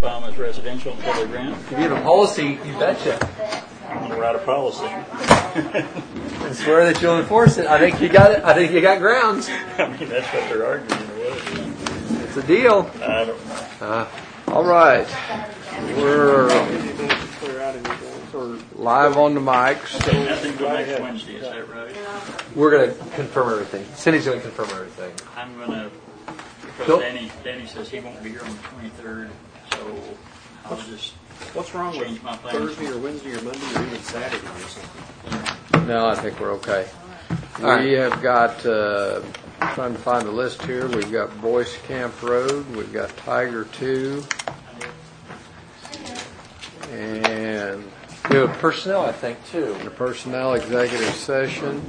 farm as residential until they grant. If you have a policy, you betcha. I'm going to write a policy. And swear that you'll enforce it. I think you got it. I think you got grounds. I mean, that's what they're arguing. It's a deal. I don't know. All right. We're live on the mics. I think the next Wednesday, is that right? We're going to confirm everything. Cindy's going to confirm everything. I'm going to, because Danny says he won't be here on the 23rd, so I'll just What's wrong with change my plans. Thursday or Wednesday or Monday or even Saturday or something? No, I think we're okay. All right. We have got, trying to find the list here, we've got Boyce Camp Road, we've got Tiger 2, and we have personnel, I think, too. The personnel executive session.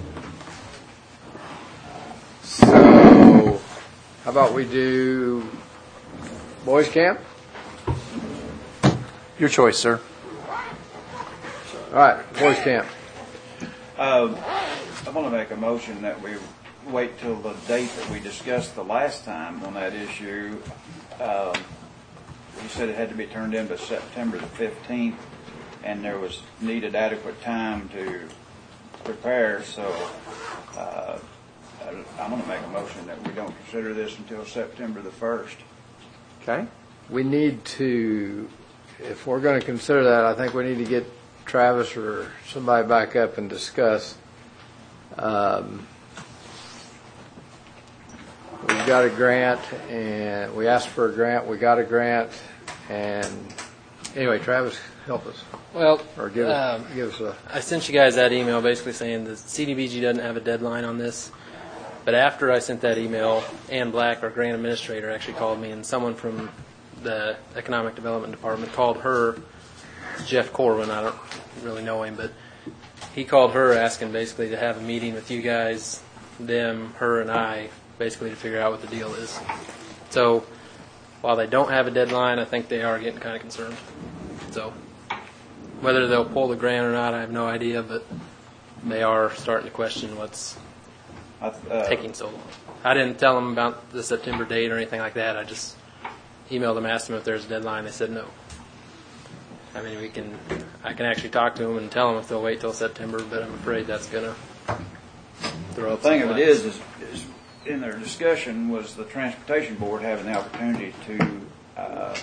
So, how about we do Boys Camp? Your choice, sir. All right, Boys Camp. I want to make a motion that we wait till the date that we discussed the last time on that issue. You said it had to be turned in by September the 15th, and there was needed adequate time to prepare, so I want to make a motion that we don't consider this until September the 1st. Okay. We need to, if we're going to consider that, I think we need to get Travis or somebody back up and discuss. We've got a grant, and we asked for a grant. We got a grant, and anyway, Travis, help us. Well, Or give us a. I sent you guys that email basically saying the CDBG doesn't have a deadline on this. But after I sent that email, Ann Black, our grant administrator, actually called me, and someone from the Economic Development Department called her, Jeff Corwin, I don't really know him, but he called her asking basically to have a meeting with you guys, them, her, and I, basically to figure out what the deal is. So while they don't have a deadline, I think they are getting kind of concerned. So whether they'll pull the grant or not, I have no idea, but they are starting to question what's taking so long. I didn't tell them about the September date or anything like that. I just emailed them, asked them if there's a deadline. They said no. I mean, I can actually talk to them and tell them if they'll wait till September, but I'm afraid that's going to throw up. The thing of it is in their discussion was the Transportation Board having the opportunity to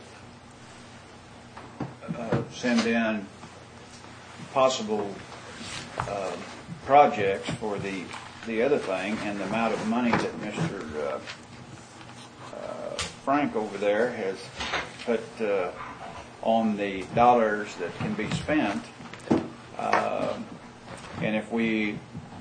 send in possible projects for the other thing, and the amount of money that Mr. Frank over there has put on the dollars that can be spent. And if we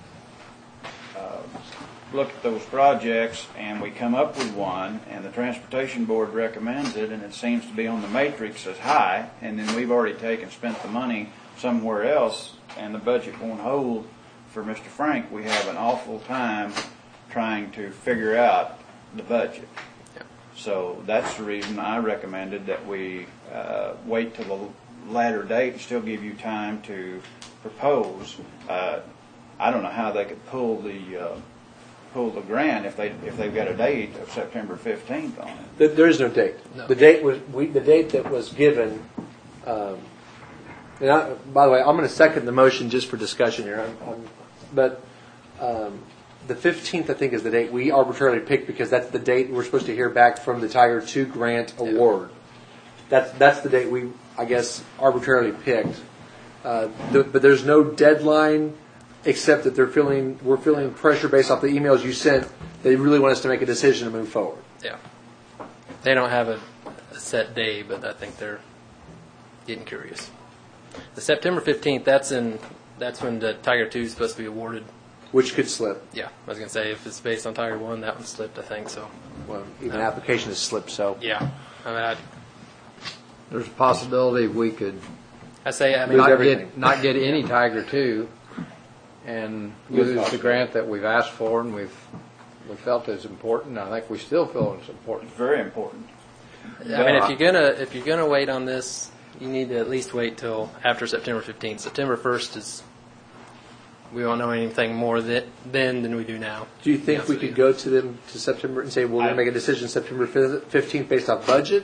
look at those projects and we come up with one and the Transportation Board recommends it and it seems to be on the matrix as high, and then we've already spent the money somewhere else and the budget won't hold for Mr. Frank, we have an awful time trying to figure out the budget. So that's the reason I recommended that we wait till the latter date and still give you time to propose. I don't know how they could pull the grant if they've got a date of September 15th on it. There is no date. No. The date that was given. By the way, I'm going to second the motion just for discussion here. But the 15th, I think, is the date we arbitrarily picked because that's the date we're supposed to hear back from the Tiger 2 grant award. That's the date we, I guess, arbitrarily picked. But there's no deadline except that we're feeling pressure based off the emails you sent. They really want us to make a decision to move forward. Yeah. They don't have a set day, but I think they're getting curious. The September 15th, that's when the Tiger 2 is supposed to be awarded. Which could slip. Yeah, I was going to say, if it's based on Tiger 1, that one slipped, I think, so. Well, even application has slipped, so. Yeah. I mean, There's a possibility we could not get any Tiger 2 and lose the grant that we've asked for and we felt is important. I think we still feel it's important. It's very important. I mean, if you're gonna wait on this, you need to at least wait till after September 15th. September 1st is, we won't know anything more then than we do now. Do you think we could go to them to September and say we're going to make a decision September 15th based off budget?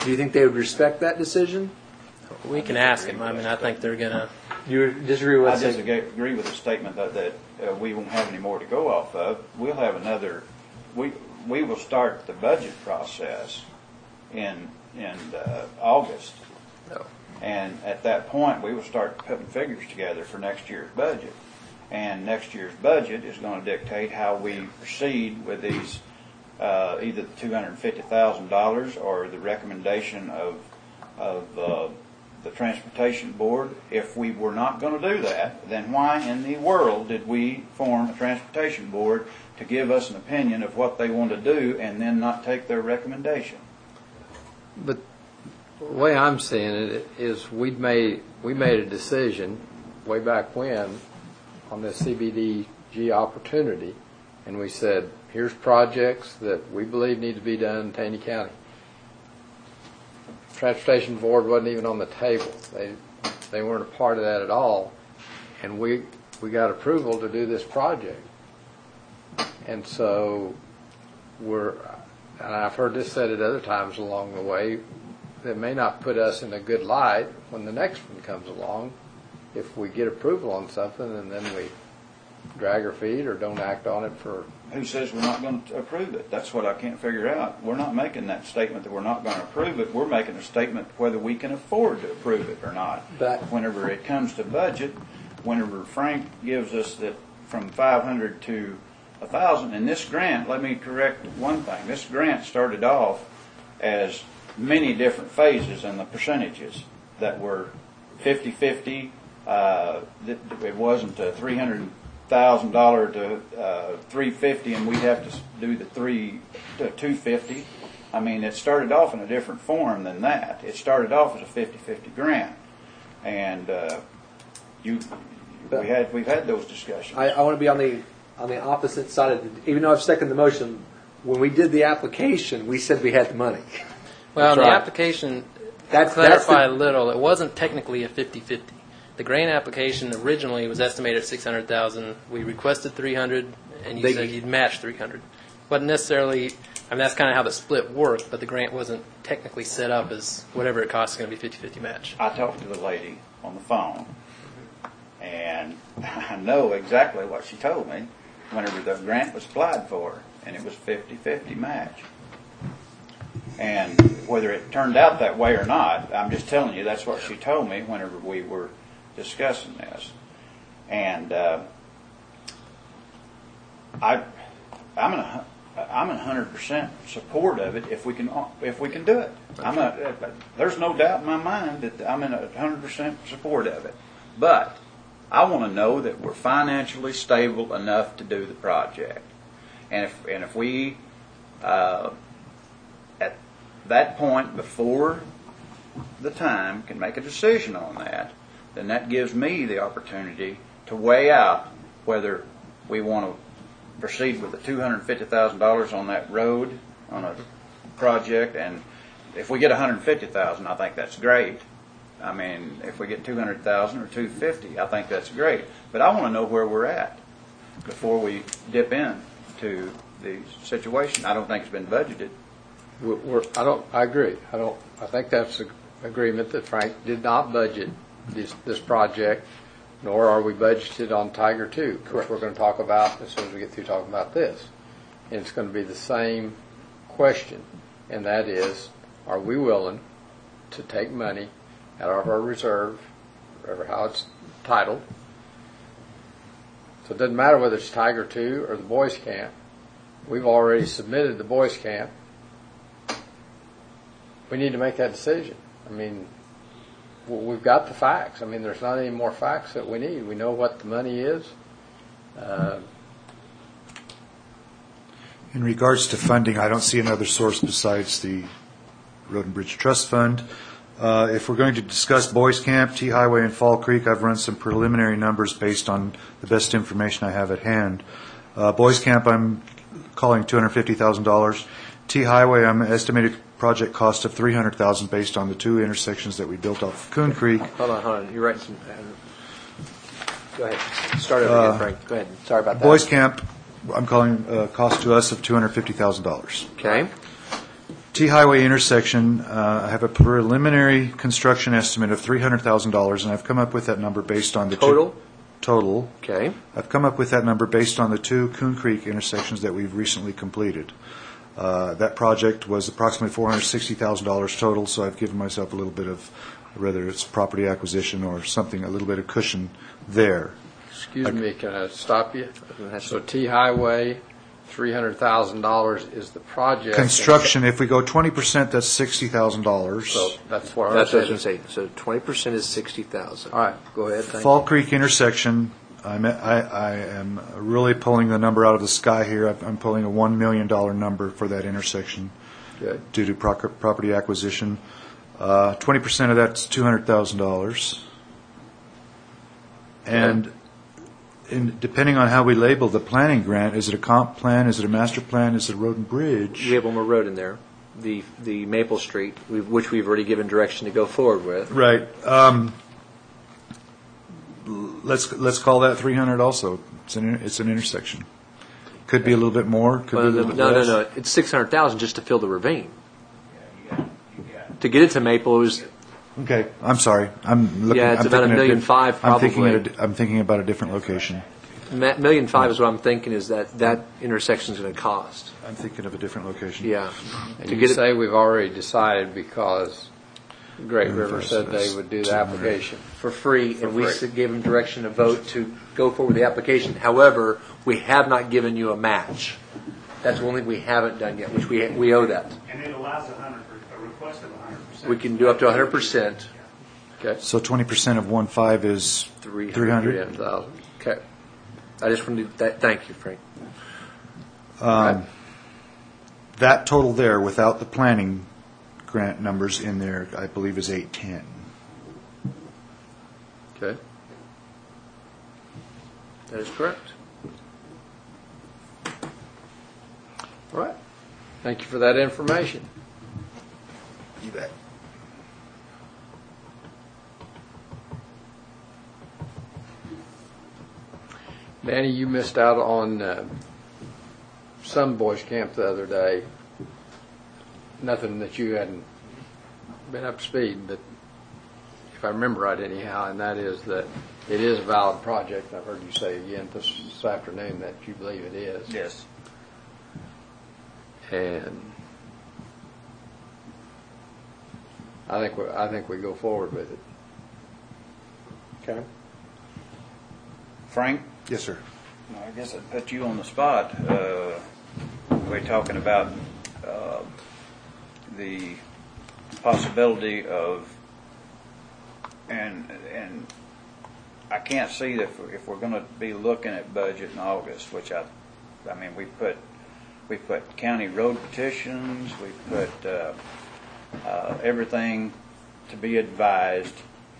Do you think they would respect that decision? We can ask them. I mean, I think they're going to. You disagree with I what disagree with the statement that we won't have any more to go off of. We'll have another. We will start the budget process in August, and at that point we will start putting figures together for next year's budget. And next year's budget is going to dictate how we proceed with these, either the $250,000 or the recommendation of the Transportation Board. If we were not going to do that, then why in the world did we form a Transportation Board to give us an opinion of what they want to do and then not take their recommendation? But the way I'm seeing it is we made a decision way back when on this CBDG opportunity, and we said, here's projects that we believe need to be done in Taney County. Transportation Board wasn't even on the table. They weren't a part of that at all, and we got approval to do this project. And so and I've heard this said at other times along the way, that may not put us in a good light when the next one comes along. If we get approval on something and then we drag our feet or don't act on it for... Who says we're not going to approve it? That's what I can't figure out. We're not making that statement that we're not going to approve it. We're making a statement whether we can afford to approve it or not. But whenever it comes to budget, whenever Frank gives us that from 500 to 1,000, and this grant, let me correct one thing. This grant started off as many different phases and the percentages that were 50-50. It wasn't a $300,000 to $350, and we'd have to do the $250. I mean, it started off in a different form than that. It started off as a 50-50 grant, and we've had those discussions. I want to be on the opposite side of even though I've seconded the motion. When we did the application, we said we had the money. Well, That's the right. application, That's clarify the- a little, it wasn't technically a 50-50. The grant application originally was estimated at $600,000. We requested $300,000, and you said you'd match $300,000. Wasn't necessarily, I mean, that's kind of how the split worked, but the grant wasn't technically set up as whatever it costs is going to be 50-50 match. I talked to the lady on the phone, and I know exactly what she told me whenever the grant was applied for, and it was 50-50 match. And whether it turned out that way or not, I'm just telling you that's what she told me whenever we were discussing this. And I'm in 100% support of it if we can do it. There's no doubt in my mind that I'm in 100% support of it. But I want to know that we're financially stable enough to do the project. And if we at that point before the time can make a decision on that, then that gives me the opportunity to weigh out whether we want to proceed with the $250,000 on that road on a project. And if we get $150,000, I think that's great. I mean, if we get $200,000 or $250,000, I think that's great. But I want to know where we're at before we dip in to the situation. I don't think it's been budgeted. I agree. I think that's an agreement that Frank did not budget this project, nor are we budgeted on Tiger 2, which we're going to talk about as soon as we get through talking about this. And it's going to be the same question, and that is, are we willing to take money out of our reserve, whatever how it's titled? So it doesn't matter whether it's Tiger 2 or the Boys Camp. We've already submitted the Boys Camp. We need to make that decision. I mean, we've got the facts. I mean, there's not any more facts that we need. We know what the money is. In regards to funding, I don't see another source besides the Road and Bridge Trust Fund. If we're going to discuss Boys Camp, T Highway, and Fall Creek, I've run some preliminary numbers based on the best information I have at hand. Boys Camp, I'm calling $250,000. T Highway, I'm estimated project cost of $300,000 based on the two intersections that we built off of Coon Creek. Hold on. You're writing some. Go ahead. Start over again, Frank. Go ahead. Sorry about that. Boys Camp, I'm calling cost to us of $250,000. Okay. T Highway intersection, I have a preliminary construction estimate of $300,000, and I've come up with that number based on the Total? Total. Okay. I've come up with that number based on the 2 Coon Creek intersections that we've recently completed. That project was approximately $460,000 total, so I've given myself a little bit of, whether it's property acquisition or something, a little bit of cushion there. Excuse me, can I stop you? So T Highway, $300,000 is the project. Construction, if we go 20%, that's $60,000. So that's what I That's what I was was saying. going to say. So 20% is 60,000. All right, go ahead. Thank Fall Creek intersection, I am really pulling the number out of the sky here. I'm pulling a $1 million number for that intersection you. Good. due to property acquisition. 20% of that's $200,000. And depending on how we label the planning grant, is it a comp plan, is it a master plan, is it a road and bridge? We have one more road in there, the Maple Street, which we've already given direction to go forward with. Right. Let's call that 300 also. It's an intersection. Could be a little bit more. Could be a little bit less. No. It's 600,000 just to fill the ravine. To get it to Maple, it was Okay, I'm sorry. I'm looking. Yeah, it's I'm about thinking $1.5 million, probably. I'm thinking about a different location. $1.5 million is what I'm thinking is that intersection is going to cost. I'm thinking of a different location. Yeah. And To you get it say we've already decided because Great Yeah, River said they would do the application. for free, and we free. gave them direction to vote to go forward with the application. However, we have not given you a match. That's one thing we haven't done yet, which we owe that. And it allows a request of 100%. We can do up to 100%. Okay. So 20% of 1.5 is 300. 300,000. Okay. I just wanted to, thank you, Frank. That total there, without the planning grant numbers in there, I believe is 810. Okay. That is correct. All right. Thank you for that information. You bet. Danny, you missed out on some boys camp the other day. Nothing that you hadn't been up to speed, but if I remember right anyhow, and that is that it is a valid project. I've heard you say again this afternoon that you believe it is. Yes. And I think we go forward with it. Okay. Frank, Yes, sir. I guess I'd put you on the spot. We're talking about the possibility of, and I can't see that if we're going to be looking at budget in August, which I mean we put county road petitions, we put everything to be advised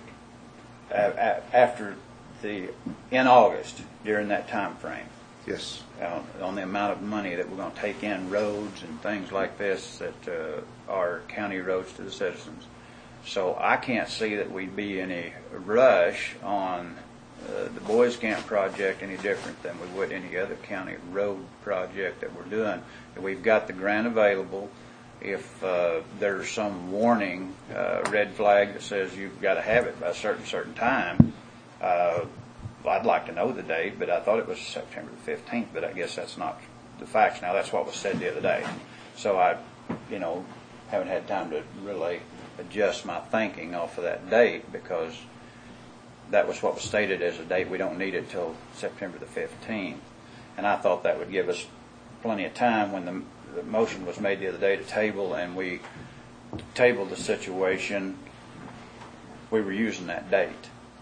after in August during that time frame. Yes. On the amount of money that we're going to take in roads and things like this that are county roads to the citizens. So I can't see that we'd be in a rush on the Boys Camp project any different than we would any other county road project that we're doing. We've got the grant available. If there's some warning, red flag that says you've got to have it by a certain time, I'd like to know the date, but I thought it was September the 15th, but I guess that's not the facts now. That's what was said the other day. So I, haven't had time to really adjust my thinking off of that date because that was what was stated as a date. We don't need it till September the 15th. And I thought that would give us plenty of time when the motion was made the other day to table and we tabled the situation. We were using that date.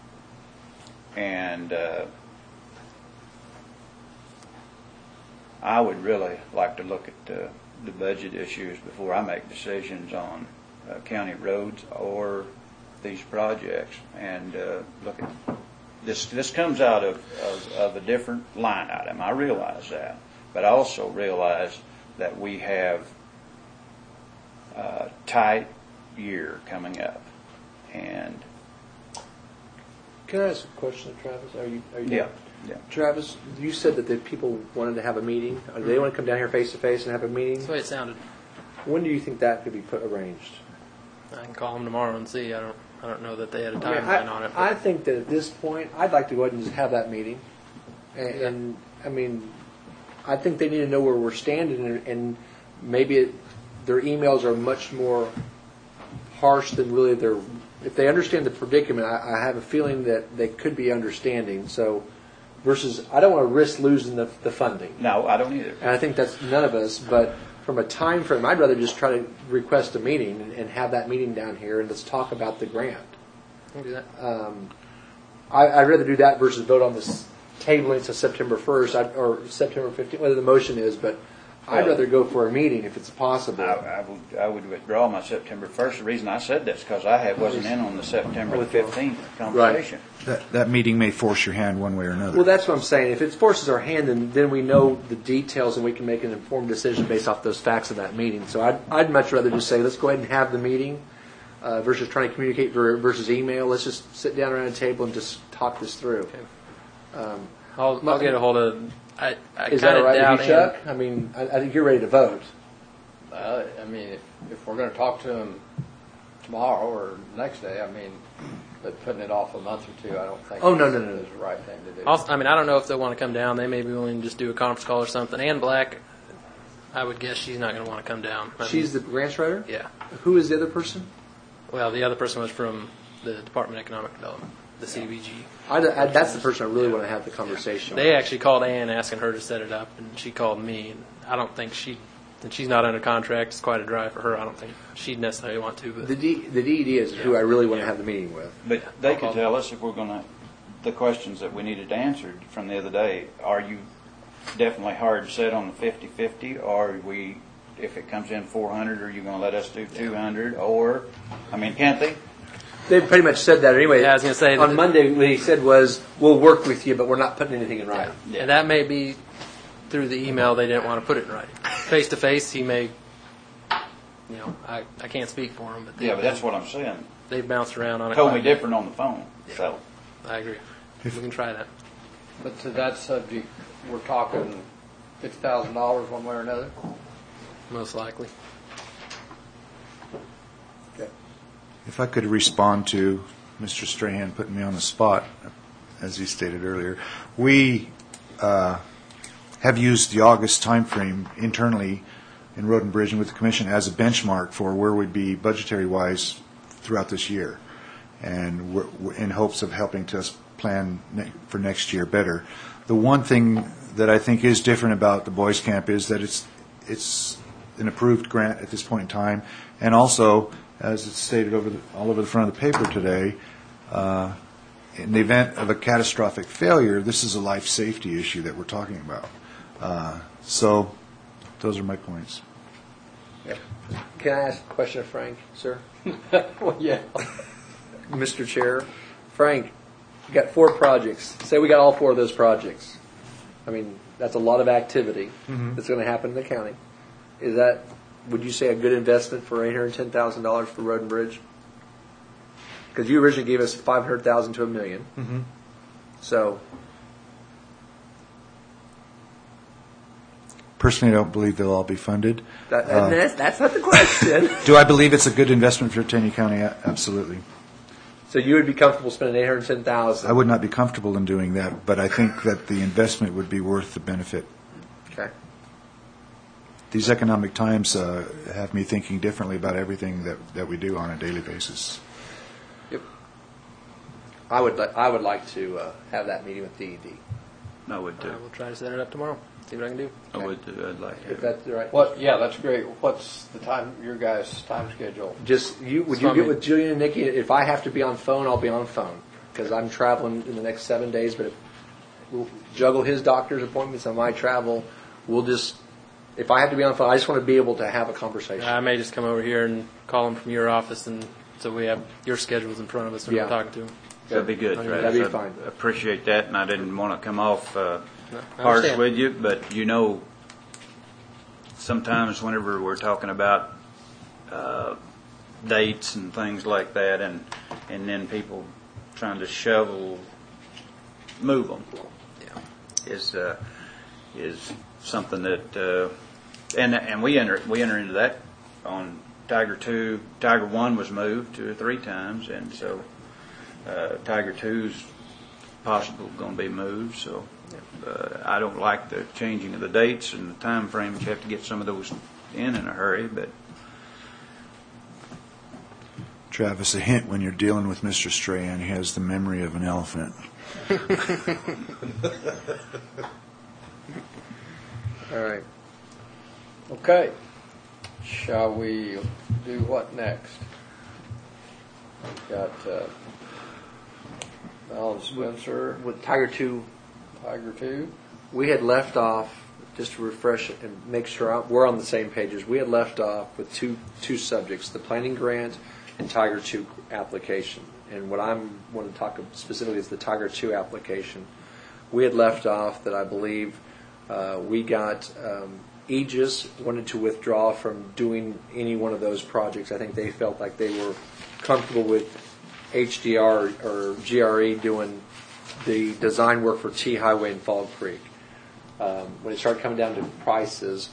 And I would really like to look at the budget issues before I make decisions on county roads or these projects. And look at this comes out of a different line item. I realize that, but I also realize that we have a tight year coming up, and Can I ask a question, Travis? Are you yeah. Travis, you said that the people wanted to have a meeting. Do they want to come down here face to face and have a meeting? That's the way it sounded. When do you think that could be arranged? I can call them tomorrow and see. I don't know that they had a I mean, timeline on it. I But think that at this point, I'd like to go ahead and just have that meeting. And I mean, I think they need to know where we're standing, and maybe their emails are much more harsh than really their. If they understand the predicament, I have a feeling that they could be understanding. So, versus, I don't want to risk losing the funding. No, I don't either. And I think that's none of us, but from a time frame, I'd rather just try to request a meeting and have that meeting down here and let's talk about the grant. we can do that. I'd rather do that versus vote on this tabling to September 1st or September 15th, whatever the motion is, but I'd rather go for a meeting if it's possible. I would withdraw my September 1st. The reason I said this because I wasn't in on the September the 15th conversation. That meeting may force your hand one way or another. Well, that's what I'm saying. If it forces our hand, then we know the details and we can make an informed decision based off those facts of that meeting. So I'd much rather just say, let's go ahead and have the meeting versus trying to communicate versus email. Let's just sit down around a table and just talk this through. I'll get a hold of. I Is that kind all of right doubt with you, Chuck? I mean, I think you're ready to vote. I mean, if we're going to talk to them tomorrow or next day, I mean, but putting it off a month or two, I don't think Oh, no. is the right thing to do. Also, I mean, I don't know if they want to come down. They may be willing to just do a conference call or something. Ann Black, I would guess she's not going to want to come down. I She's mean, the grants writer? yeah. Who is the other person? Well, the other person was from the Department of Economic Development, the CDBG. That's the person I really want to have the conversation with. They actually called Ann asking her to set it up, and she called me. And I don't think and she's not under contract. It's quite a drive for her. I don't think she'd necessarily want to. But The DED is who I really want to have the meeting with. But they could tell us if we're going to, the questions that we needed answered from the other day, are you definitely hard set on the 50-50, or are we, if it comes in 400, are you going to let us do 200? Or, I mean, can't they? They pretty much said that anyway. Yeah, I was going to say on Monday, what he said was, we'll work with you, but we're not putting anything in writing. And that may be through the email. They didn't want to put it in writing. Face to face, he may. I can't speak for him, but Yeah, but that's what I'm saying. they've bounced around on it. Told me quite a bit. different on the phone. So, I agree. We can try that. But to that subject, we're talking $50,000 one way or another? Most likely. Okay. If I could respond to Mr. Strahan putting me on the spot, as he stated earlier, we have used the August timeframe internally in Road and Bridge and with the Commission as a benchmark for where we'd be budgetary-wise throughout this year, and we're in hopes of helping to us plan for next year better. The one thing that I think is different about the Boys Camp is that it's an approved grant at this point in time, and also, as it's stated all over the front of the paper today, in the event of a catastrophic failure, this is a life safety issue that we're talking about. So those are my points. Can I ask a question of Frank, sir? Well, yeah. Mr. Chair, Frank, you got 4 projects. Say we got all 4 of those projects. I mean, that's a lot of activity that's going to happen in the county. Is that, would you say, a good investment for $810,000 for Road and Bridge? Because you originally gave us $500,000 to $1 million. Mm-hmm. So, Personally, I don't believe they'll all be funded. that's not the question. Do I believe it's a good investment for Tenney County? Absolutely. So you would be comfortable spending $810,000? I would not be comfortable in doing that, but I think that the investment would be worth the benefit. Okay. These economic times have me thinking differently about everything that we do on a daily basis. Yep. I would like to have that meeting with DED. I would I too. will try to set it up tomorrow. See what I can do. I would too. I'd like to. If that's the right. Yeah, that's great. What's the time, your guys' time schedule? Just you. Would you get with Julian and Nikki? If I have to be on phone, I'll be on phone because I'm traveling in the next 7 days. But we'll juggle his doctor's appointments and my travel. We'll just. If I have to be on phone, I just want to be able to have a conversation. I may just come over here and call him from your office, and so we have your schedules in front of us when we're talking to him. That'd be good, Travis. That'd be fine. I appreciate that, and I didn't want to come off I harsh understand. with you, but sometimes whenever we're talking about dates and things like that, and then people trying to move them, is something that and we enter into that on Tiger 2, Tiger 1 was moved 2 or 3 times, and so Tiger 2's possible going to be moved. So I don't like the changing of the dates and the time frames. You have to get some of those in a hurry, but Travis, a hint when you're dealing with Mr. Strahan, he has the memory of an elephant. All right. Okay. Shall we do what next? We've got Alan Spencer, With Tiger 2, Tiger 2. we had left off, just to refresh it and make sure we're on the same pages, we had left off with two subjects, the planning grant and Tiger 2 application. And what I want to talk specifically is the Tiger 2 application. We had left off that I believe we got Aegis wanted to withdraw from doing any one of those projects. I think they felt like they were comfortable with HDR or GRE doing the design work for T Highway and Fall Creek. When it started coming down to prices,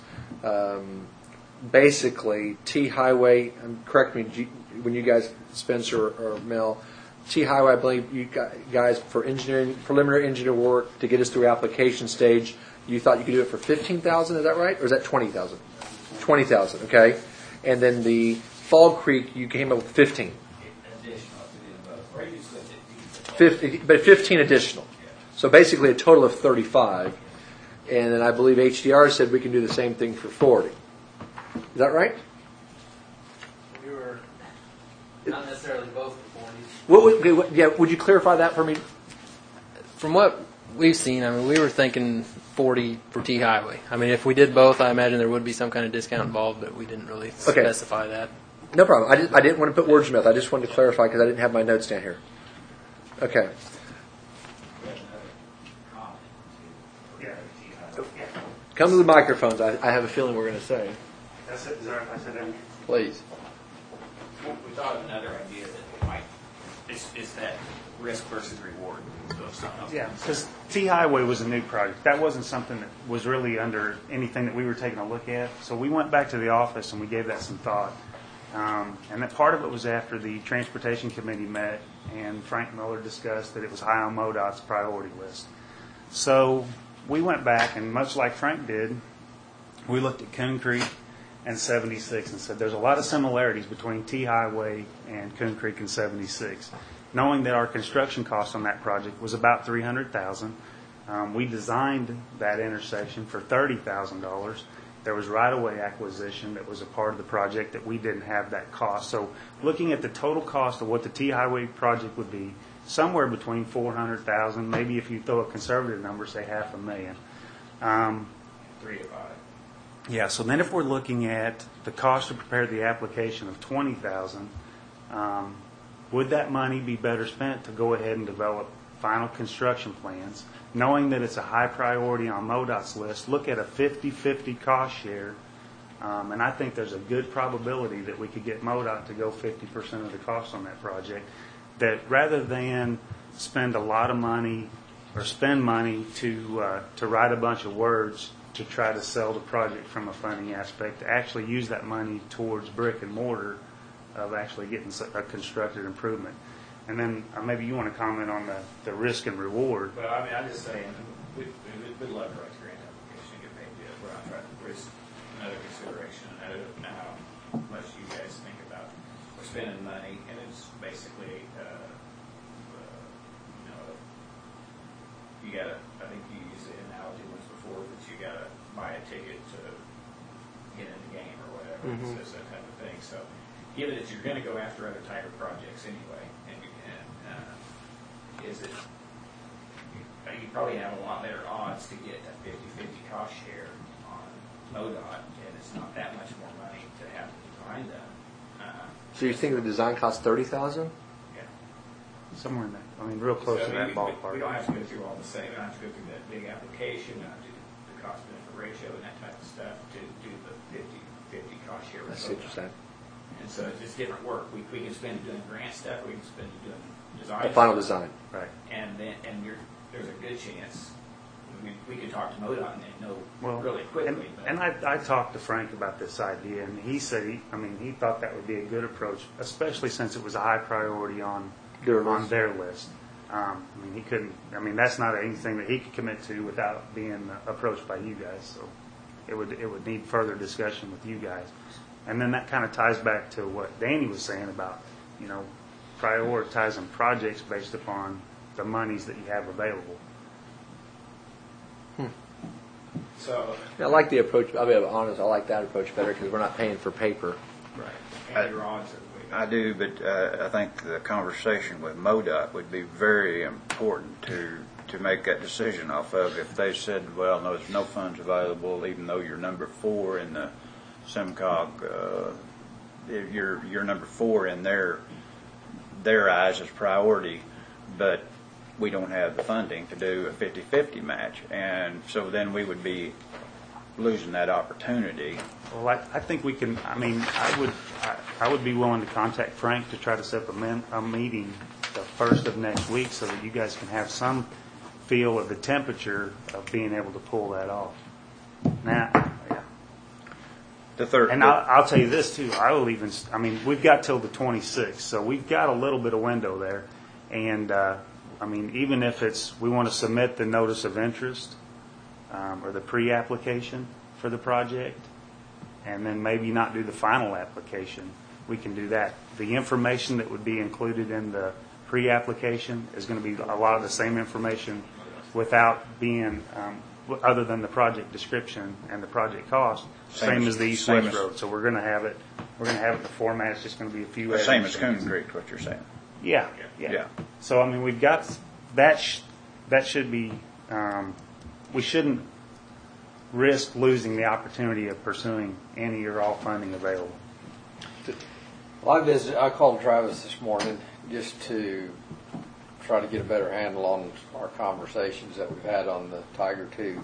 basically T Highway, correct me when you guys, Spencer or Mel, T Highway, I believe you guys for engineering, preliminary engineer work to get us through application stage, you thought you could do it for $15,000, is that right? Or is that $20,000? $20,000, okay. And then the Fall Creek, you came up with 15. But 15 additional. So basically a total of 35. And then I believe HDR said we can do the same thing for 40. Is that right? We were not necessarily both for 40s. Would you clarify that for me? From what we've seen, I mean, we were thinking 40 for T Highway. I mean, if we did both, I imagine there would be some kind of discount involved, but we didn't really specify that. No problem. I didn't want to put words in your mouth. I just wanted to clarify because I didn't have my notes down here. Okay. Come to the microphones. I have a feeling we're going to say. That's it. Sorry if I said that. Please. We thought of another idea that we might, is that risk versus reward. So if something else Yeah, because T Highway was a new project. That wasn't something that was really under anything that we were taking a look at. So we went back to the office and we gave that some thought. And that part of it was after the Transportation Committee met and Frank Miller discussed that it was high on MoDOT's priority list. So we went back and much like Frank did, we looked at Coon Creek and 76 and said there's a lot of similarities between T Highway and Coon Creek and 76. Knowing that our construction cost on that project was about $300,000, we designed that intersection for $30,000. There was right-of-way acquisition that was a part of the project that we didn't have that cost. So looking at the total cost of what the T Highway project would be, somewhere between $400,000, maybe if you throw a conservative number, say $500,000. 3 to 5. Yeah, so then if we're looking at the cost to prepare the application of $20,000, would that money be better spent to go ahead and develop final construction plans, knowing that it's a high priority on MoDOT's list, look at a 50-50 cost share, and I think there's a good probability that we could get MoDOT to go 50% of the cost on that project, that rather than spend a lot of money or spend money to write a bunch of words to try to sell the project from a funding aspect, to actually use that money towards brick and mortar of actually getting a constructed improvement. And then maybe you want to comment on the risk and reward. Well, I mean, I'm just saying, we'd love to write the grant application and get paid to it. We're not trying to risk another consideration. I don't know how much you guys think about we're spending money, and it's basically, you gotta, I think you used the analogy once before, that you gotta buy a ticket to get in the game or whatever. Mm-hmm. It's that type of thing. So, given that you're going to go after other type of projects anyway, is it, you probably have a lot better odds to get a 50-50 cost share on MoDOT, and it's not that much more money to have the design done. So you think the design costs $30,000? Yeah. Somewhere in that, I mean, real close to that ballpark. We don't have to go through all the same. We don't have to go through that big application. We don't have to do the cost-benefit ratio and that type of stuff to do the 50-50 cost share. That's interesting. And so it's just different work. We can spend it doing grant stuff. We can spend it doing design. The final design, right? And there's a good chance we could talk to MoDOT and they'd know Well, really quickly. and I talked to Frank about this idea, and he said he thought that would be a good approach, especially since it was a high priority on Their list. their list. He couldn't. That's not anything that he could commit to without being approached by you guys. So it would need further discussion with you guys, and then that kind of ties back to what Danny was saying about prioritizing projects based upon the monies that you have available. So, I like the approach. I'll be honest. I like that approach better because we're not paying for paper. right, and your odds are I do, but I think the conversation with MoDOT would be very important to make that decision off of. If they said, well, no, there's no funds available, even though you're number 4 in the SEMCOG, you're number 4 in their eyes as priority, but we don't have the funding to do a 50-50 match. And so then we would be losing that opportunity. Well, I think we can. I would be willing to contact Frank to try to set up a meeting the first of next week, so that you guys can have some feel of the temperature of being able to pull that off. Now, yeah. The third, And I'll tell you this too. I will even. We've got till the 26th, so we've got a little bit of window there. And even if we want to submit the notice of interest or the pre-application for the project, and then maybe not do the final application, we can do that. The information that would be included in the pre-application is going to be a lot of the same information without being, other than the project description and the project cost, same as the East-West Road. So we're going to have it. The format. It's just going to be a few. the same as Coon Creek, what you're saying. Yeah. So we've got that. That should be. We shouldn't risk losing the opportunity of pursuing any or all funding available. Well, I called Travis this morning just to try to get a better handle on our conversations that we've had on the Tiger 2.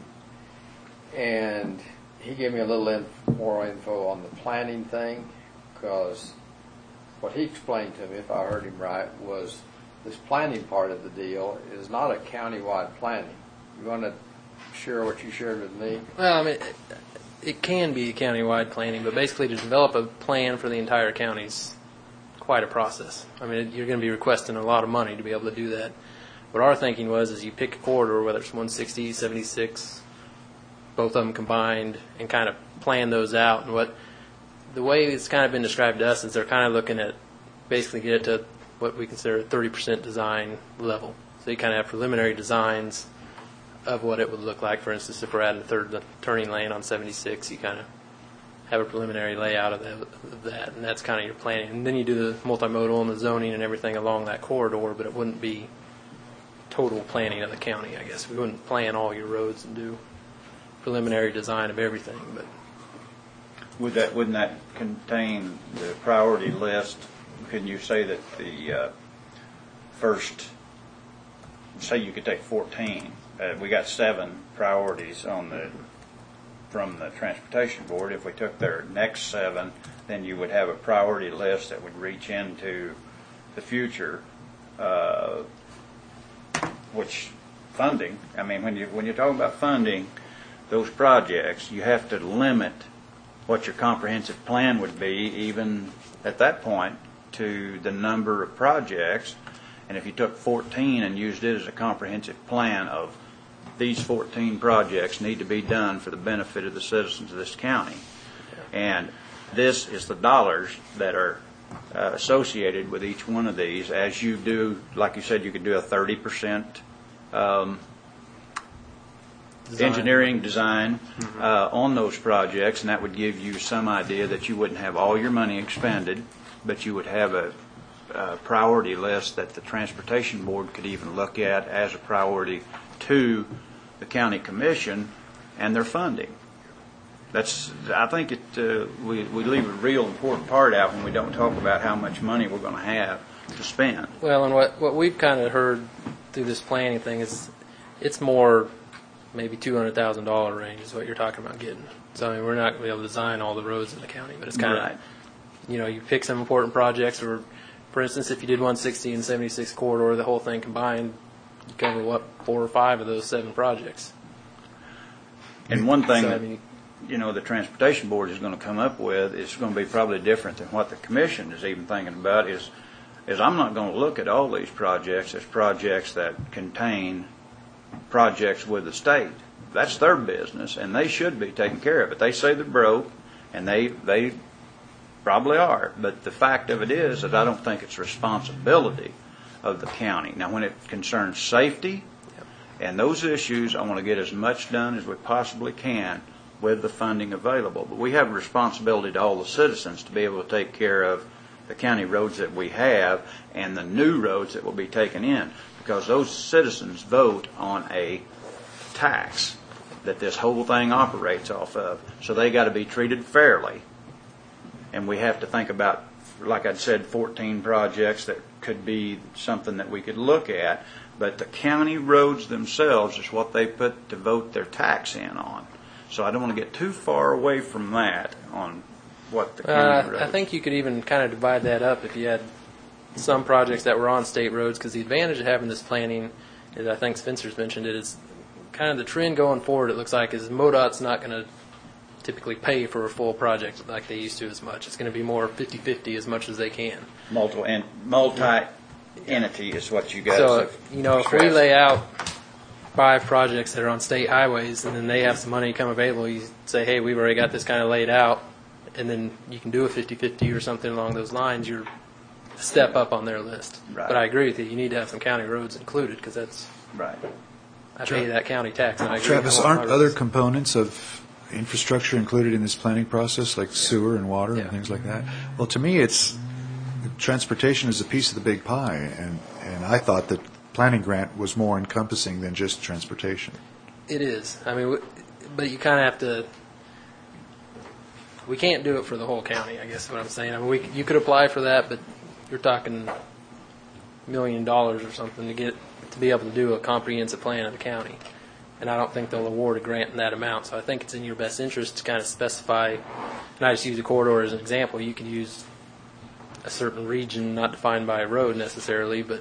And he gave me a little more info on the planning thing, because what he explained to me, if I heard him right, was this planning part of the deal is not a county-wide planning. You want to share what you shared with me? Well, it can be countywide planning, but basically to develop a plan for the entire county is quite a process. You're going to be requesting a lot of money to be able to do that. What our thinking was you pick a corridor, whether it's 160, 76, both of them combined, and kind of plan those out. And the way it's kind of been described to us is they're kind of looking at basically get it to what we consider a 30% design level. So you kind of have preliminary designs of what it would look like. For instance, if we're adding a third turning lane on 76, you kind of have a preliminary layout of that, and that's kind of your planning. And then you do the multimodal and the zoning and everything along that corridor, but it wouldn't be total planning of the county, I guess. We wouldn't plan all your roads and do preliminary design of everything. But Wouldn't that contain the priority list? Couldn't you say that the first, say you could take 14, we got 7 priorities from the Transportation Board. If we took their next 7, then you would have a priority list that would reach into the future, which funding, when you're talking about funding those projects, you have to limit what your comprehensive plan would be, even at that point, to the number of projects. And if you took 14 and used it as a comprehensive plan of these 14 projects need to be done for the benefit of the citizens of this county, and this is the dollars that are associated with each one of these, as you do, like you said, you could do a 30% engineering design on those projects, and that would give you some idea that you wouldn't have all your money expended, but you would have a priority list that the Transportation Board could even look at as a priority to the county commission and their funding. I think we leave a real important part out when we don't talk about how much money we're going to have to spend. Well, and what we've kind of heard through this planning thing is it's more maybe $200,000 range is what you're talking about getting. So we're not going to be able to design all the roads in the county, but it's kind of, you pick some important projects, or for instance, if you did 160 and 76 corridor, the whole thing combined, you cover 4 or 5 of those 7 projects. And one thing So, I that, mean, the Transportation Board is going to come up with is going to be probably different than what the commission is even thinking about is I'm not going to look at all these projects as projects that contain projects with the state. That's their business, and they should be taking care of it. They say they're broke, and they probably are. But the fact of it is that I don't think it's responsibility of the county. Now, when it concerns safety and those issues, I want to get as much done as we possibly can with the funding available. But we have a responsibility to all the citizens to be able to take care of the county roads that we have and the new roads that will be taken in, because those citizens vote on a tax that this whole thing operates off of. So they got to be treated fairly. And we have to think about, like I said, 14 projects that could be something that we could look at. But the county roads themselves is what they put to vote their tax in on. So I don't want to get too far away from that on what the county roads. I think you could even kind of divide that up if you had some projects that were on state roads, because the advantage of having this planning, as I think Spencer's mentioned it, is kind of the trend going forward, it looks like, is MoDOT's not going to typically pay for a full project like they used to as much. It's going to be more 50-50 as much as they can. Multi-entity is what you guys So, have if we stressed. lay out 5 projects that are on state highways, and then they have some money come available, you say, hey, we've already got this kind of laid out, and then you can do a 50-50 or something along those lines, you're a step up on their list. Right. But I agree with you, you need to have some county roads included, because that's, Right. I pay that county tax, and I agree. Travis, I want aren't my other roads. components of infrastructure included in this planning process, like sewer and water Yeah. and things like that? Well, to me, it's transportation is a piece of the big pie, and I thought that planning grant was more encompassing than just transportation. It is. I mean, but you kind of have to. We can't do it for the whole county, I guess is what I'm saying. I mean, you could apply for that, but you're talking $1 million or something to be able to do a comprehensive plan of the county. And I don't think they'll award a grant in that amount. So I think it's in your best interest to kind of specify, and I just use a corridor as an example. You could use a certain region, not defined by a road necessarily, but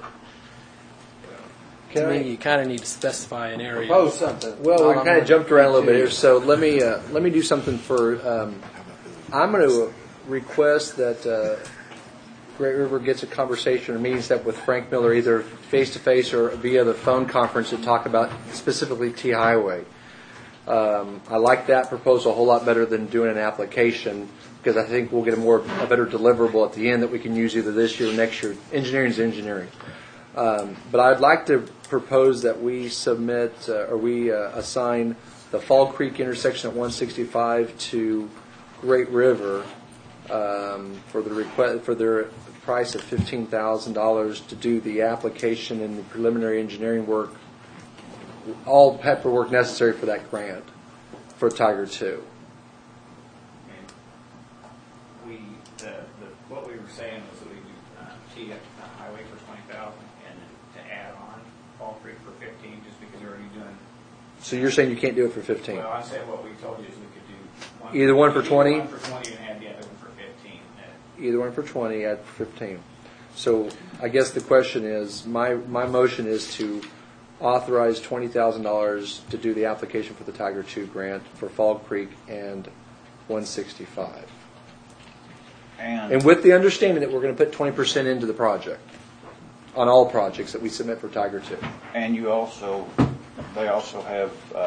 to me, you kind of need to specify an area. Propose something. Well, we Not kind of on jumped around a little bit here, two. so let me do something for. I'm going to request that Great River gets a conversation or meeting set with Frank Miller, either face to face or via the phone conference, to talk about specifically T Highway. I like that proposal a whole lot better than doing an application, because I think we'll get a better deliverable at the end that we can use either this year or next year. Engineering is engineering. But I'd like to propose that we submit or we assign the Fall Creek intersection at 165 to Great River for the request for their price of $15,000 to do the application and the preliminary engineering work, all paperwork necessary for that grant for Tiger 2. What we were saying was that we do T Highway for 20,000 and to add on Fall Creek for 15, just because we're already doing. So you're saying you can't do it for 15? Well, I said what we told you is we could do Either one for 20? One for 20 and add the other one for 15. Either one for 20, add 15. So I guess the question is, my motion is to authorize $20,000 to do the application for the Tiger 2 grant for Fall Creek and 165. And with the understanding that we're going to put 20% into the project on all projects that we submit for Tiger 2. And they also have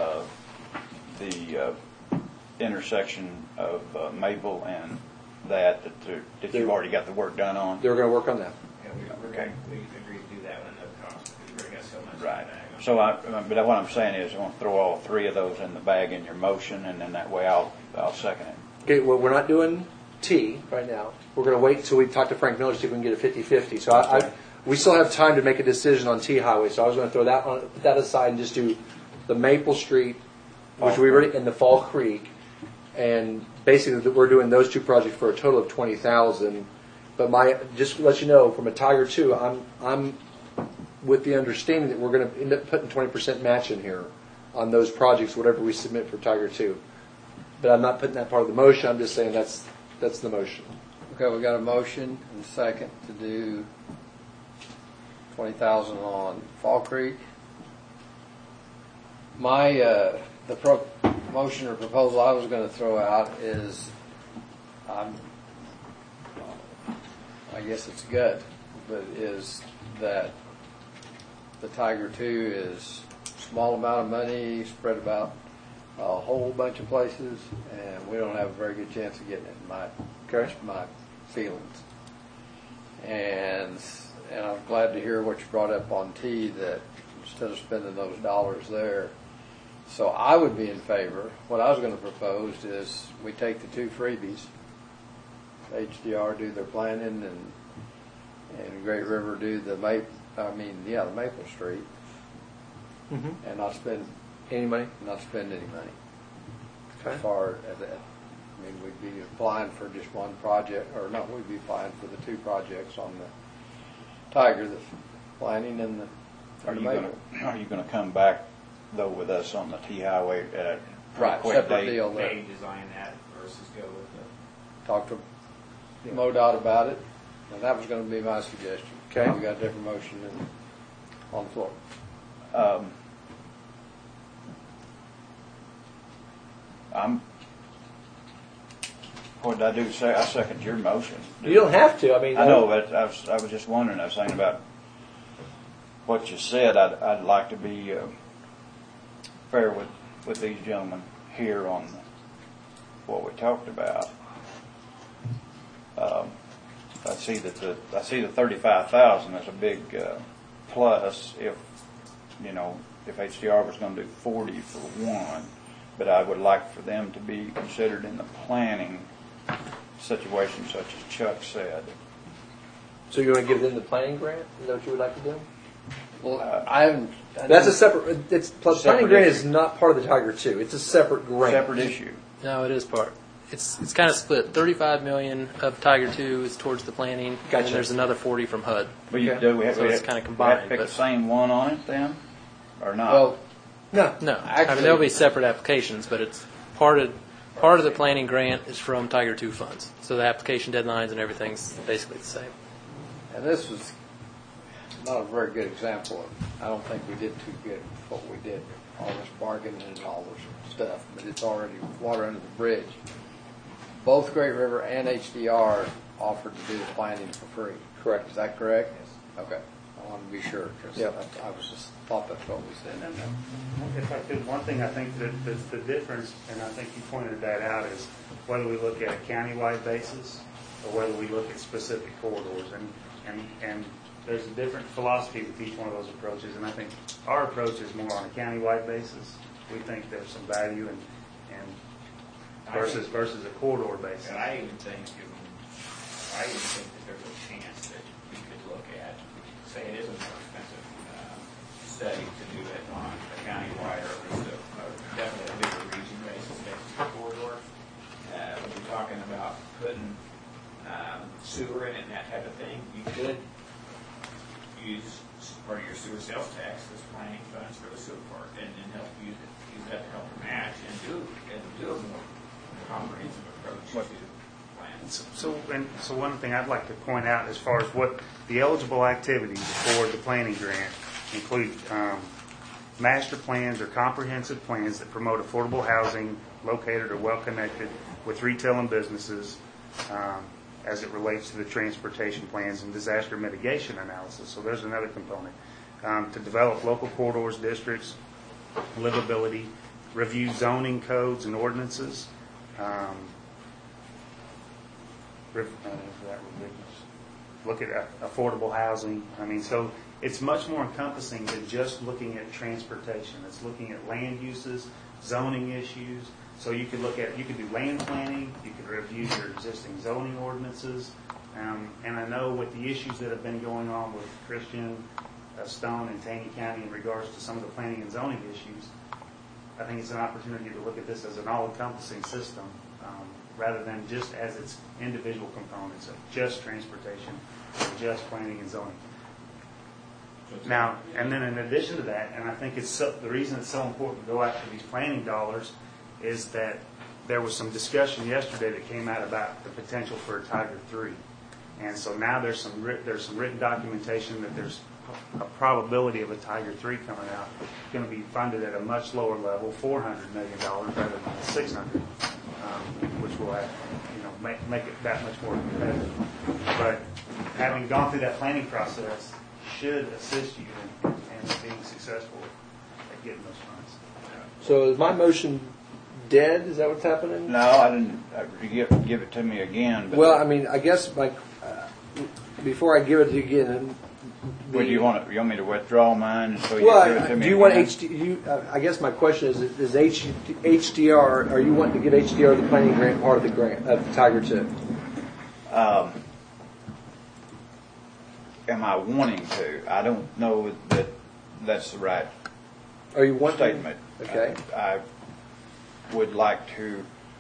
the intersection of Maple and that you've already got the work done on. They're going to work on that. Yeah, we agreed to do that with no cost, because we already got so much. Right. So, but what I'm saying is, I want to throw all 3 of those in the bag in your motion, and then that way I'll second it. Okay, well, we're not doing T right now. We're going to wait until we talk to Frank Miller to see if we can get a 50-50. So we still have time to make a decision on T Highway. So I was going to throw that aside and just do the Maple Street, which we already, and the Fall Creek, and basically we're doing those 2 projects for a total of $20,000. But just to let you know, from a Tiger 2, I'm with the understanding that we're going to end up putting 20% match in here on those projects, whatever we submit for Tiger 2. But I'm not putting that part of the motion. I'm just saying that's the motion. Okay, we got a motion and a second to do 20,000 on Fall Creek. My motion or proposal I was going to throw out is, I guess it's good, but is that the Tiger 2 is a small amount of money spread about a whole bunch of places, and we don't have a very good chance of getting it, in my feelings. And I'm glad to hear what you brought up on T, that instead of spending those dollars there. So I would be in favor. What I was going to propose is we take the 2 freebies, HDR do their planning, and Great River do the Maple Street, and not spend Any money? any money. Okay. As far as that, I mean, we'd be applying for just one project, or not, we'd be applying for the 2 projects on the Tiger, the planning and the Maple. Are you gonna come back though with us on the T Highway at a Right, quick separate date? deal there. May design that versus go with the. Talk to MoDOT about it, and that was going to be my suggestion. Okay. We got a different motion on the floor. What did I do? Say I second your motion. You don't have to. I mean, I know, but I was just wondering. I was thinking about what you said. I'd like to be fair with these gentlemen here on what we talked about. I see the 35,000 as a big plus if HDR was going to do 40 for one, but I would like for them to be considered in the planning situation, such as Chuck said. So you're going to give them the planning grant? Is that what you would like to do? Well, I haven't. That's a separate. It's planning Separate grant issue. is not part of the Tiger 2. It's a separate grant. Separate issue. No, it is part. It's kind of split. 35 million of Tiger 2 is towards the planning, Gotcha. and there's another 40 from HUD. But Okay. do we have, So we it's have- kinda we combined, have to pick but- the same one on it then, or not? Well, No. No, I Actually- mean there'll be separate applications, but it's part of the planning grant is from Tiger 2 funds. So the application deadlines and everything's basically the same. and this was not a very good example of. I don't think we did too good with what we did. All this bargaining and all this stuff, but it's already water under the bridge. Both Great River and HDR offered to do the planning for free. Correct. Is that correct? Yes. Okay. I want to be sure, because Yep. I was just thought that's what we said. If I could, one thing I think that that's the difference, and I think you pointed that out, is whether we look at a countywide basis or whether we look at specific corridors. And there's a different philosophy with each one of those approaches, and I think our approach is more on a countywide basis. We think there's some value and versus a corridor basis. And I even think that there's a chance that we could look at, say it is a more expensive study to do it on a countywide or definitely a bigger region basis corridor. We're talking about putting sewer in it and that type of thing. You could use part of your sewer sales tax as planning funds for the sewer part, and help use that to help match and do a more comprehensive approach to plans. So one thing I'd like to point out as far as what the eligible activities for the planning grant include master plans or comprehensive plans that promote affordable housing located or well connected with retail and businesses as it relates to the transportation plans and disaster mitigation analysis. So there's another component. To develop local corridors, districts, livability, review zoning codes and ordinances, look at affordable housing. I mean, so it's much more encompassing than just looking at transportation. It's looking at land uses, zoning issues. So you could do land planning, you could review your existing zoning ordinances. And I know with the issues that have been going on with Christian, Stone, and Taney County in regards to some of the planning and zoning issues, I think it's an opportunity to look at this as an all-encompassing system rather than just as its individual components of just transportation or just planning and zoning. Now, and then in addition to that, and I think the reason it's so important to go after these planning dollars is that there was some discussion yesterday that came out about the potential for a Tiger 3. And so now there's some written documentation that there's a probability of a Tiger 3 coming out, going to be funded at a much lower level, $400 million rather than $600, which will have, make it that much more competitive. But having gone through that planning process should assist you in being successful at getting those funds. So is my motion dead? Is that what's happening? No, I didn't, give it to me again, but. Well, I mean, I guess before I give it to you again. What do you want me to withdraw mine so you Well, give it to me? do you want again? I guess my question is HDR, are you wanting to give HDR the planning grant part of the grant, of the Tiger 2? Am I wanting to? I don't know that that's the right Are you wanting? statement. Okay. I would like to,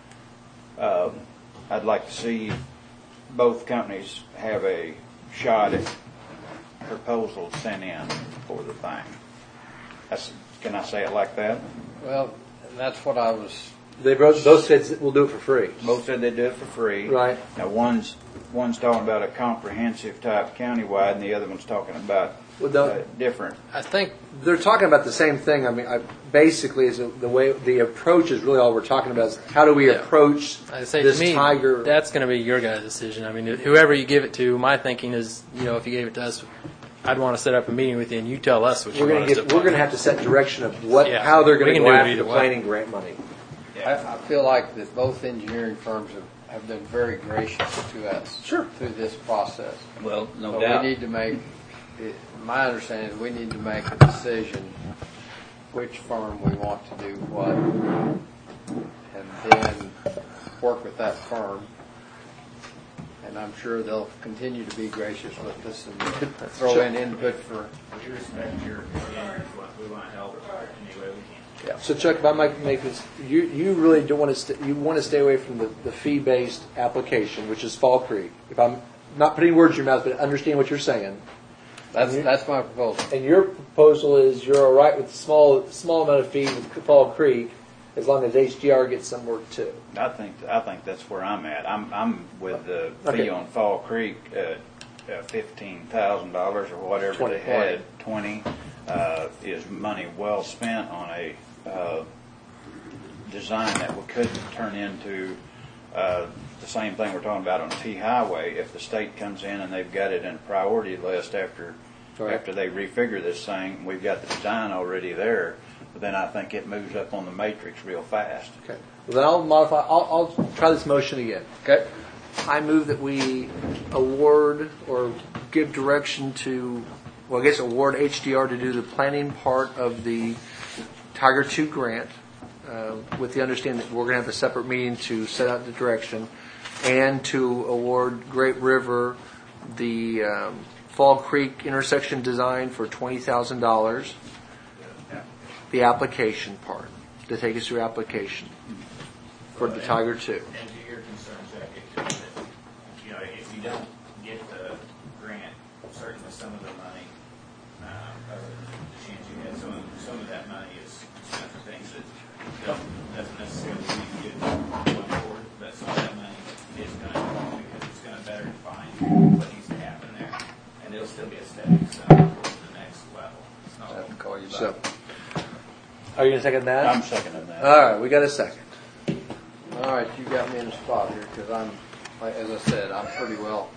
I'd like to see both companies have a shot at proposals sent in for the thing. Can I say it like that? Well, that's what I was, They both said we'll do it for free. Both said they'd do it for free. Right. Now, one's talking about a comprehensive type countywide, and the other one's talking about different. I think They're talking about the same thing. I mean, basically, is the way the approach is really all we're talking about is how do we approach I say this to me, Tiger. that's going to be your guys' decision. I mean, whoever you give it to, my thinking is, if you gave it to us, I'd want to set up a meeting with you and you tell us what you We're want us to we're going to have to set direction of how they're going We to can go do it after either the way. planning grant money. I feel like that both engineering firms have been very gracious to us through this process. Well, no But doubt. we need to make, my understanding is we need to make a decision which firm we want to do what, and then work with that firm. And I'm sure they'll continue to be gracious with us and throw in input for. We respect your opinion. We want to help any way we can. So Chuck, if I might make this, you really don't want to you want to stay away from the fee-based application, which is Fall Creek. If I'm not putting words in your mouth, but understand what you're saying. That's my proposal. And your proposal is you're all right with small amount of fee with Fall Creek, as long as HDR gets some work too. I think that's where I'm at. I'm with the Okay. fee on Fall Creek at $15,000 or whatever they had. 20 is money well spent on a design that could turn into the same thing we're talking about on T Highway. If the state comes in and they've got it in a priority list after they refigure this thing, we've got the design already there. But then I think it moves up on the matrix real fast. Okay. Well, then I'll modify. I'll try this motion again. Okay. I move that we award or give direction to, well, I guess award HDR to do the planning part of the Tiger 2 grant, with the understanding that we're going to have a separate meeting to set out the direction, and to award Great River the Fall Creek intersection design for $20,000. The application part, to take us through application for the Tiger 2. And to your concern, Jack, it could be that, if you don't get the grant, certainly some of the money, or the chance you had, some of that money is spent for things that doesn't necessarily need to get going forward, but some of that money is going to go because it's going to better define what needs to happen there, and it'll still be a stepping stone to the next level. It's not I'll call you back. So, are you going to second that? I'm seconding that. All right, we got a second. All right, you got me in a spot here because as I said, I'm pretty well.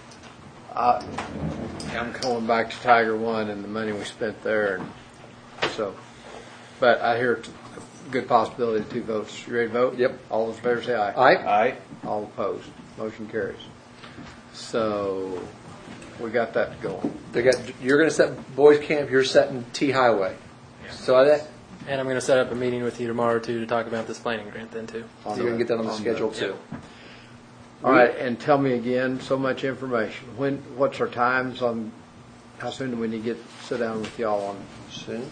I'm going back to Tiger 1 and the money we spent there, and so. But I hear a good possibility of 2 votes. You ready to vote? Yep. All those in favor say aye. Aye. All opposed. Motion carries. So we got that going. You're going to set Boys Camp. You're setting T Highway. So And I'm going to set up a meeting with you tomorrow, too, to talk about this planning grant then, too. you're going to get that on the schedule too. All right, and tell me again, so much information. What's our times on, how soon do we need to sit down with y'all on? Soon.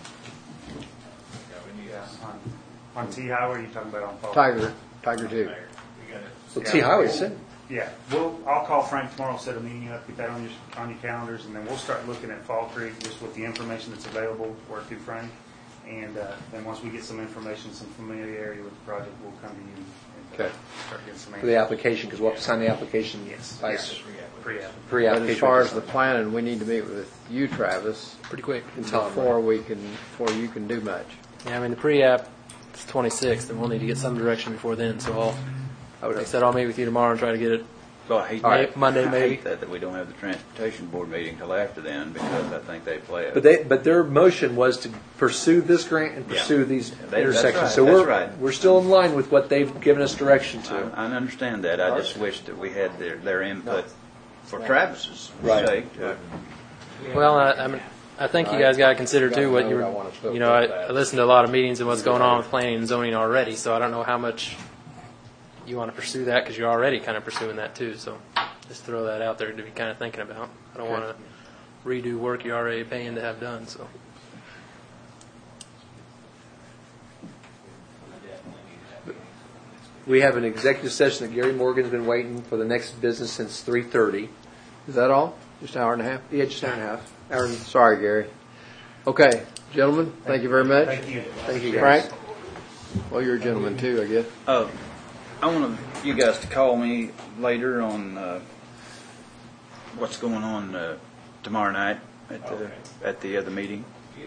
On T Highway, you're talking about on Fall? Tiger 2. We got it. So T Highway soon. Yeah, I'll call Frank tomorrow, set a meeting up, get that on your calendars, and then we'll start looking at Fall Creek just with the information that's available, work through Frank. And then once we get some information, some familiarity with the project, we'll come to you and Okay. start getting some for the application, because we'll have to sign the application. Yes. by Pre-app. But pre-application. as far as the planning, we need to meet with you, Travis, Pretty quick. And Tom, before you can do much. Yeah, I mean, the pre-app is 26th, and we'll need to get some direction before then, so like I said, I'll meet with you tomorrow and try to get it Well, I hate All right, that- Monday, I maybe. hate that we don't have the transportation board meeting till after then, because I think they play it. But their motion was to pursue this grant and pursue these That's intersections. right, So that's we're right. we're still in line with what they've given us direction to. I understand that. I just wish that we had their input for Travis's Right. sake. Well, I think you guys got to consider too what I listened to a lot of meetings and what's going on with planning and zoning already, so I don't know how much you want to pursue that because you're already kind of pursuing that too. So just throw that out there to be kind of thinking about. I don't want to redo work you're already paying to have done. So We have an executive session that Gary Morgan's been waiting for the next business since 3:30. Is that all? Just an hour and a half? Yeah, just an hour and a half. Hour and, Sorry, Gary. Okay, gentlemen, thank you very much. Thank you. thank you guys. Frank? Well, you're a gentleman too, I guess. I want you guys to call me later on what's going on tomorrow night at the other meeting.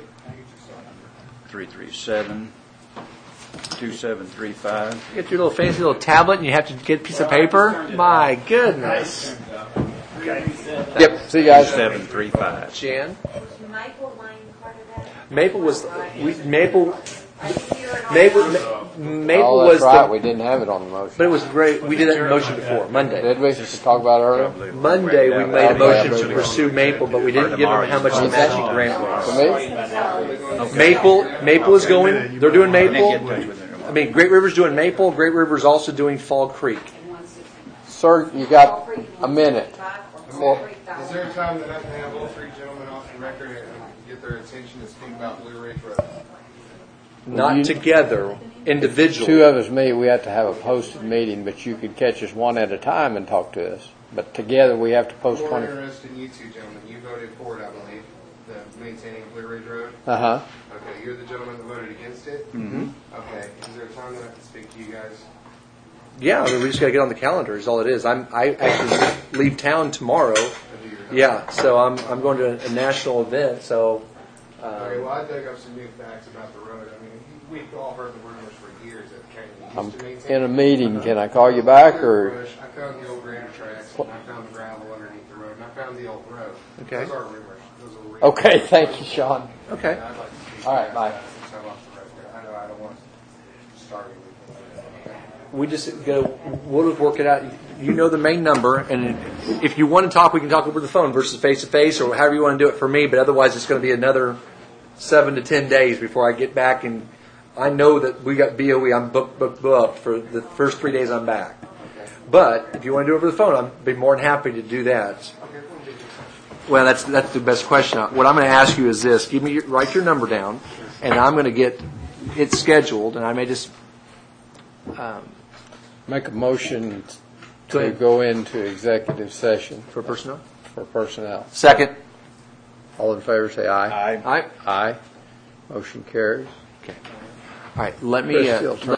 337-2735. You get your little fancy little tablet and you have to get a piece of paper? My goodness. Yep, see you guys. 2735. Jan? Was Maple Lane part of that? Maple was, Maple I didn't hear it on Maple Oh, was that's right, the, we didn't have it on the motion. but it was great. We did that motion before, Monday. Did we? Just talk about it earlier? Monday, we made a motion to pursue Maple, but we didn't give them how much the matching grant For was. me? Maple is going, they're doing Get in Maple. touch with her. I mean, Great River's doing Maple, Great River's also doing Fall Creek. Sir, you got a minute. Is there a time that I can have all three gentlemen off the record and get their attention to speak about Blue Ridge Road? Not together, individually. Two of us meet, we have to have a posted meeting, but you could catch us one at a time and talk to us. But together, we have to post More 20. interested in you two gentlemen. You voted for it, I believe, the maintaining Blue Ridge Road. Uh-huh. Okay, you're the gentleman that voted against it? Mm-hmm. Okay, is there a time that I can speak to you guys? Yeah, I mean, we just got to get on the calendar. Is all it is. I actually leave town tomorrow. Yeah, so I'm going to a national event. So Okay, well, I dug up some new facts about the road. I mean, we've all heard the rumors for years that the county I'm used to maintain. in a meeting. Can I call you back or? I found the old grader tracks, and I found the gravel underneath the road, and I found the old road. Okay. Those are rumors. Those are real. Okay, thank you, Sean. okay. I'd like to speak All right, to you bye. guys since I'm off the record. I know I don't want to start anything. We just we'll just work it out. You know the main number, and if you want to talk, we can talk over the phone versus face to face, or however you want to do it for me. But otherwise, it's going to be another 7 to 10 days before I get back. And I know that we got BOE. I'm booked for the first 3 days I'm back. But if you want to do it over the phone, I'd be more than happy to do that. Well, that's the best question. What I'm going to ask you is this: write your number down, and I'm going to get it scheduled, and I may just. Make a motion Go to ahead. go into executive session For personnel? for personnel. Second. All in favor, say aye. All right. Aye. Motion carries. All right. Let me. Chris, you'll turn-